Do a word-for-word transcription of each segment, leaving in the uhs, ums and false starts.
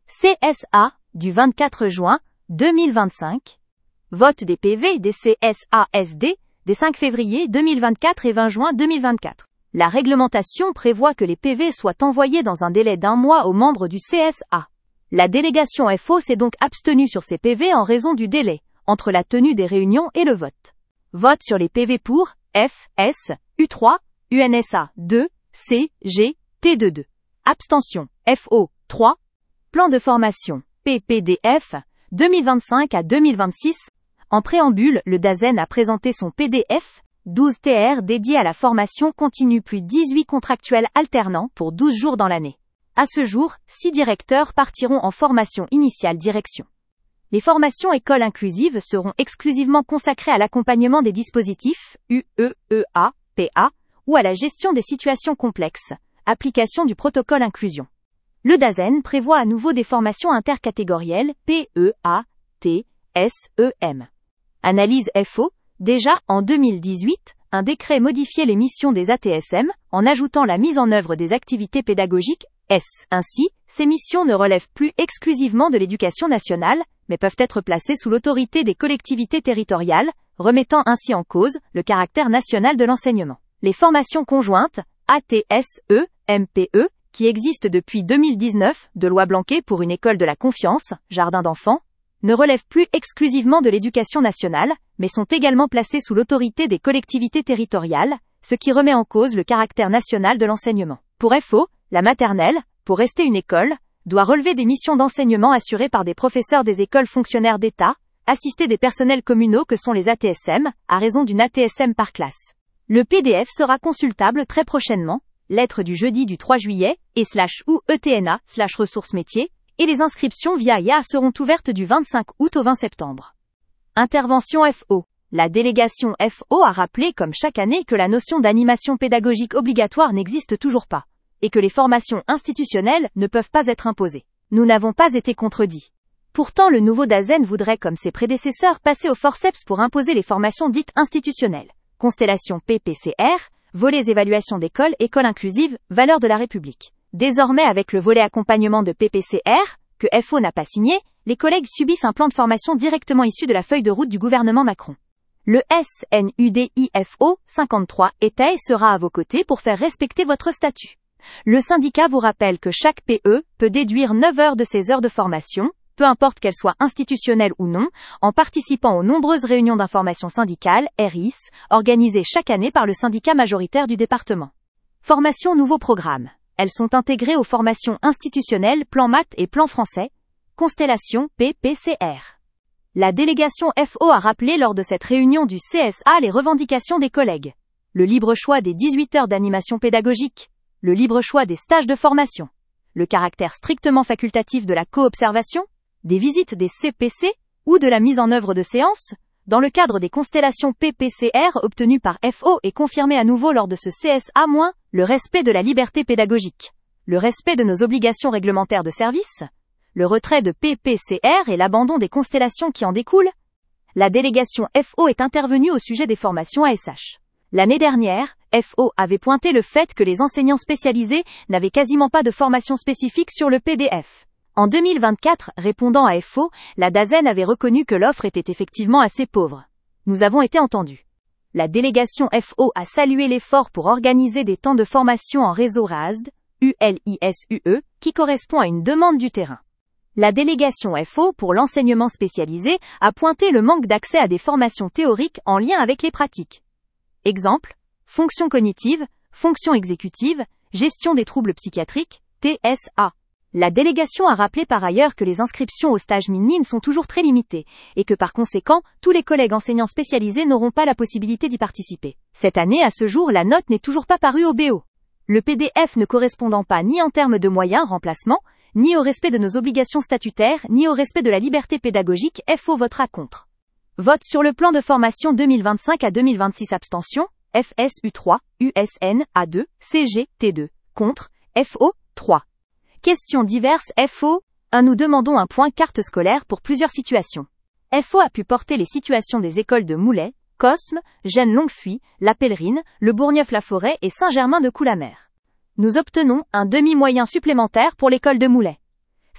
C S A, du vingt-quatre juin deux mille vingt-cinq. Vote des P V des C S A S D, des cinq février deux mille vingt-quatre et vingt juin deux mille vingt-quatre. La réglementation prévoit que les P V soient envoyés dans un délai d'un mois aux membres du C S A. La délégation F O s'est donc abstenue sur ces P V en raison du délai entre la tenue des réunions et le vote. Vote sur les P V pour F, S, U trois, U N S A deux, C, G, T deux deux. Abstention F O trois. Plan de formation P P D F deux mille vingt-cinq à deux mille vingt-six. En préambule, le DAZEN a présenté son P D F douze T R dédié à la formation continue plus dix-huit contractuels alternants pour douze jours dans l'année. À ce jour, six directeurs partiront en formation initiale direction. Les formations écoles inclusives seront exclusivement consacrées à l'accompagnement des dispositifs U E E A, P A, ou à la gestion des situations complexes, application du protocole inclusion. Le DAZEN prévoit à nouveau des formations intercatégorielles P E A, T, S, E M. Analyse F O. Déjà, en deux mille dix-huit, un décret modifiait les missions des A T S M, en ajoutant la mise en œuvre des activités pédagogiques, S. Ainsi, ces missions ne relèvent plus exclusivement de l'éducation nationale, mais peuvent être placées sous l'autorité des collectivités territoriales, remettant ainsi en cause le caractère national de l'enseignement. Les formations conjointes, A T S E, M P E, qui existent depuis deux mille dix-neuf, de loi Blanquet pour une école de la confiance, jardin d'enfants, ne relèvent plus exclusivement de l'éducation nationale, mais sont également placées sous l'autorité des collectivités territoriales, ce qui remet en cause le caractère national de l'enseignement. Pour F O, la maternelle, pour rester une école, doit relever des missions d'enseignement assurées par des professeurs des écoles fonctionnaires d'État, assister des personnels communaux que sont les A T S M, à raison d'une A T S M par classe. Le P D F sera consultable très prochainement, lettre du jeudi du trois juillet, et slash ou E T N A slash ressources métiers, et les inscriptions via I A seront ouvertes du vingt-cinq août au vingt septembre. Intervention F O. La délégation F O a rappelé comme chaque année que la notion d'animation pédagogique obligatoire n'existe toujours pas, et que les formations institutionnelles ne peuvent pas être imposées. Nous n'avons pas été contredits. Pourtant le nouveau DAZEN voudrait comme ses prédécesseurs passer au forceps pour imposer les formations dites institutionnelles. Constellation P P C R, volets évaluation d'école, école inclusive, valeurs de la République. Désormais avec le volet accompagnement de P P C R, que F O n'a pas signé, les collègues subissent un plan de formation directement issu de la feuille de route du gouvernement Macron. Le S N U D I F O cinquante-trois était et sera à vos côtés pour faire respecter votre statut. Le syndicat vous rappelle que chaque P E peut déduire neuf heures de ses heures de formation, peu importe qu'elles soient institutionnelles ou non, en participant aux nombreuses réunions d'information syndicale, R I S, organisées chaque année par le syndicat majoritaire du département. Formation nouveau programme. Elles sont intégrées aux formations institutionnelles Plan Maths et Plan Français, Constellation P P C R. La délégation F O a rappelé lors de cette réunion du C S A les revendications des collègues. Le libre choix des dix-huit heures d'animation pédagogique, le libre choix des stages de formation, le caractère strictement facultatif de la co-observation, des visites des C P C, ou de la mise en œuvre de séances, dans le cadre des constellations P P C R obtenues par F O et confirmées à nouveau lors de ce C S A-, le respect de la liberté pédagogique, le respect de nos obligations réglementaires de service, le retrait de P P C R et l'abandon des constellations qui en découlent. La délégation F O est intervenue au sujet des formations A S H. L'année dernière, F O avait pointé le fait que les enseignants spécialisés n'avaient quasiment pas de formation spécifique sur le P D F. En deux mille vingt-quatre, répondant à F O, la DAZEN avait reconnu que l'offre était effectivement assez pauvre. Nous avons été entendus. La délégation F O a salué l'effort pour organiser des temps de formation en réseau R A S D, U L I S U E, qui correspond à une demande du terrain. La délégation F O pour l'enseignement spécialisé a pointé le manque d'accès à des formations théoriques en lien avec les pratiques. Exemple, fonction cognitive, fonction exécutive, gestion des troubles psychiatriques, T S A. La délégation a rappelé par ailleurs que les inscriptions aux stages minimes sont toujours très limitées, et que par conséquent, tous les collègues enseignants spécialisés n'auront pas la possibilité d'y participer. Cette année, à ce jour, la note n'est toujours pas parue au B O. Le P D F ne correspondant pas ni en termes de moyens, remplacement, ni au respect de nos obligations statutaires, ni au respect de la liberté pédagogique, F O votera contre. Vote sur le plan de formation deux mille vingt-cinq à deux mille vingt-six. Abstention, F S U trois, U S N A deux, C G T deux. Contre, F O trois. Questions diverses. F O un. Nous demandons un point carte scolaire pour plusieurs situations. F O a pu porter les situations des écoles de Moulay, Cosme, Gênes-Longuefuy, La Pèlerine, Le Bourgneuf-la-Forêt et Saint-Germain-de-Coulamer. Nous obtenons un demi-moyen supplémentaire pour l'école de Moulay.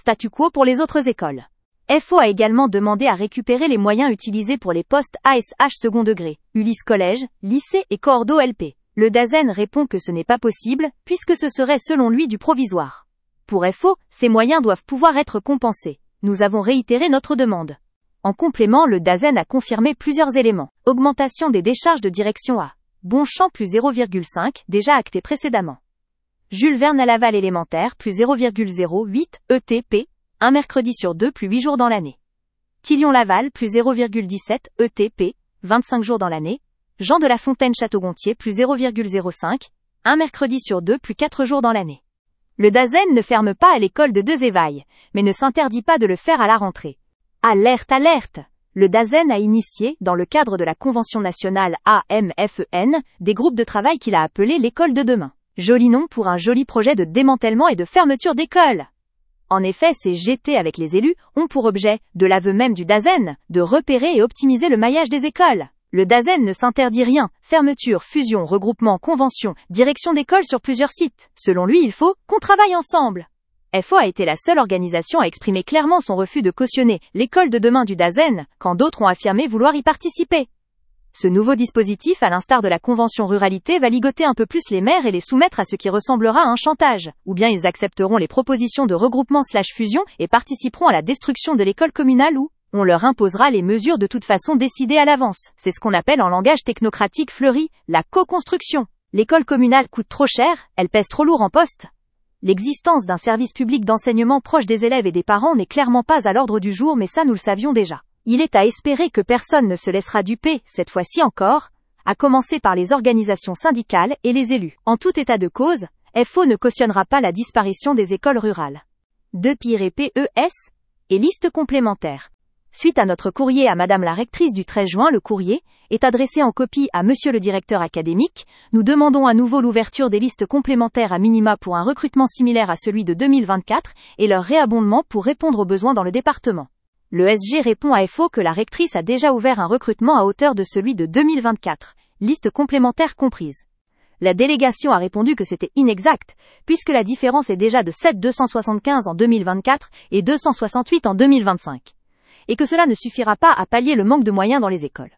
Statu quo pour les autres écoles. F O a également demandé à récupérer les moyens utilisés pour les postes A S H second degré, Ulysse collège, lycée et Cordo L P. Le Dasen répond que ce n'est pas possible, puisque ce serait selon lui du provisoire. Pour F O, ces moyens doivent pouvoir être compensés. Nous avons réitéré notre demande. En complément, le Dasen a confirmé plusieurs éléments. Augmentation des décharges de direction à Bonchamp plus zéro virgule cinq, déjà acté précédemment. Jules Verne à Laval élémentaire plus zéro virgule zéro huit E T P, un mercredi sur deux plus huit jours dans l'année. Thilion-Laval plus zéro virgule dix-sept E T P, vingt-cinq jours dans l'année. Jean de La Fontaine Château-Gontier plus zéro virgule zéro cinq, un mercredi sur deux plus quatre jours dans l'année. Le Dasen ne ferme pas à l'école de Deux-Évailles, mais ne s'interdit pas de le faire à la rentrée. Alerte, alerte! Le Dasen a initié, dans le cadre de la Convention nationale A M F E N, des groupes de travail qu'il a appelés l'école de demain. Joli nom pour un joli projet de démantèlement et de fermeture d'école. En effet, ces G T avec les élus ont pour objet, de l'aveu même du Dasen, de repérer et optimiser le maillage des écoles. Le Dasen ne s'interdit rien, fermeture, fusion, regroupement, convention, direction d'école sur plusieurs sites. Selon lui, il faut qu'on travaille ensemble. F O a été la seule organisation à exprimer clairement son refus de cautionner l'école de demain du Dasen, quand d'autres ont affirmé vouloir y participer. Ce nouveau dispositif, à l'instar de la convention ruralité, va ligoter un peu plus les maires et les soumettre à ce qui ressemblera à un chantage. Ou bien ils accepteront les propositions de regroupement slash fusion et participeront à la destruction de l'école communale ou on leur imposera les mesures de toute façon décidées à l'avance. C'est ce qu'on appelle en langage technocratique fleuri, la co-construction. L'école communale coûte trop cher, elle pèse trop lourd en poste. L'existence d'un service public d'enseignement proche des élèves et des parents n'est clairement pas à l'ordre du jour, mais ça nous le savions déjà. Il est à espérer que personne ne se laissera duper, cette fois-ci encore, à commencer par les organisations syndicales et les élus. En tout état de cause, F O ne cautionnera pas la disparition des écoles rurales. deux P E S et liste complémentaire. Suite à notre courrier à Madame la rectrice du treize juin, le courrier est adressé en copie à Monsieur le directeur académique. Nous demandons à nouveau l'ouverture des listes complémentaires à minima pour un recrutement similaire à celui de deux mille vingt-quatre et leur réabondement pour répondre aux besoins dans le département. Le S G répond à F O que la rectrice a déjà ouvert un recrutement à hauteur de celui de deux mille vingt-quatre, liste complémentaire comprise. La délégation a répondu que c'était inexact, puisque la différence est déjà de sept mille deux cent soixante-quinze en deux mille vingt-quatre et deux cent soixante-huit en deux mille vingt-cinq. Et que cela ne suffira pas à pallier le manque de moyens dans les écoles.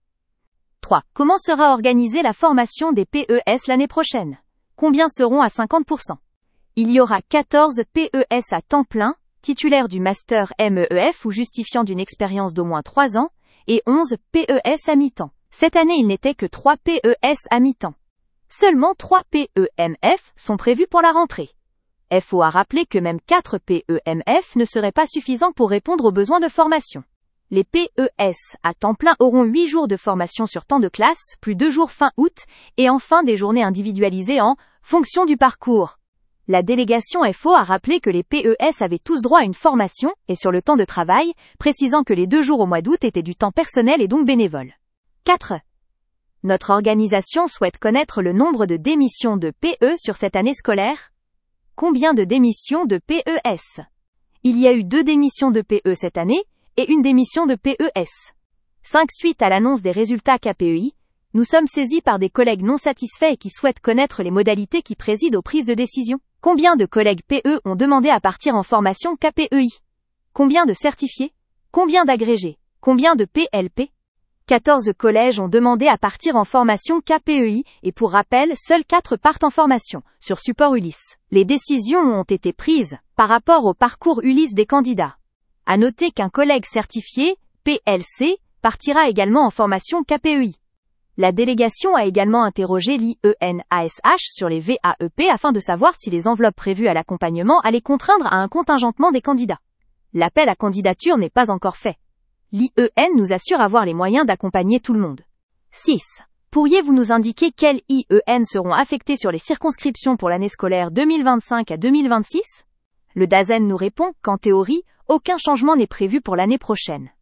trois. Comment sera organisée la formation des P E S l'année prochaine? Combien seront à cinquante pour cent? Il y aura quatorze P E S à temps plein, titulaires du master M E E F ou justifiant d'une expérience d'au moins trois ans, et onze P E S à mi-temps. Cette année, il n'était que trois P E S à mi-temps. Seulement trois P E M F sont prévus pour la rentrée. F O a rappelé que même quatre P E M F ne seraient pas suffisants pour répondre aux besoins de formation. Les P E S à temps plein auront huit jours de formation sur temps de classe, plus deux jours fin août, et enfin des journées individualisées en fonction du parcours. La délégation F O a rappelé que les P E S avaient tous droit à une formation, et sur le temps de travail, précisant que les deux jours au mois d'août étaient du temps personnel et donc bénévole. quatre. Notre organisation souhaite connaître le nombre de démissions de P E sur cette année scolaire. Combien de démissions de P E S? Il y a eu deux démissions de P E cette année, et une démission de P E S. cinq. Suite à l'annonce des résultats K P E I, nous sommes saisis par des collègues non satisfaits et qui souhaitent connaître les modalités qui président aux prises de décision. Combien de collègues P E ont demandé à partir en formation K P E I? Combien de certifiés? Combien d'agrégés? Combien de P L P? quatorze collèges ont demandé à partir en formation K P E I, et pour rappel, seuls quatre partent en formation, sur support Ulysse. Les décisions ont été prises, par rapport au parcours Ulysse des candidats. À noter qu'un collègue certifié, P L C, partira également en formation K P E I. La délégation a également interrogé l'I E N A S H sur les V A E P afin de savoir si les enveloppes prévues à l'accompagnement allaient contraindre à un contingentement des candidats. L'appel à candidature n'est pas encore fait. L'I E N nous assure avoir les moyens d'accompagner tout le monde. six. Pourriez-vous nous indiquer quels I E N seront affectés sur les circonscriptions pour l'année scolaire deux mille vingt-cinq à deux mille vingt-six? Le Dasen nous répond qu'en théorie, aucun changement n'est prévu pour l'année prochaine.